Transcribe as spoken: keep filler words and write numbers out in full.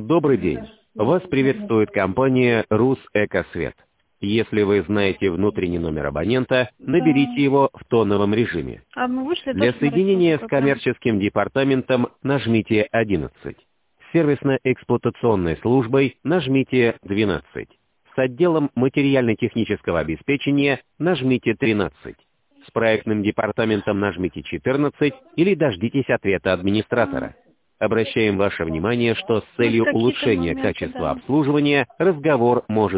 Добрый день. Вас приветствует компания «Русэкосвет». Если вы знаете внутренний номер абонента, наберите его в тоновом режиме. А мы вышли Для точно на соединения с республику, коммерческим департаментом нажмите одиннадцать. С сервисно-эксплуатационной службой нажмите двенадцать. С отделом материально-технического обеспечения нажмите тринадцать. С проектным департаментом нажмите четырнадцать или дождитесь ответа администратора. Обращаем ваше внимание, что с прям. целью Вот какие-то улучшения моменты, качества да. обслуживания разговор может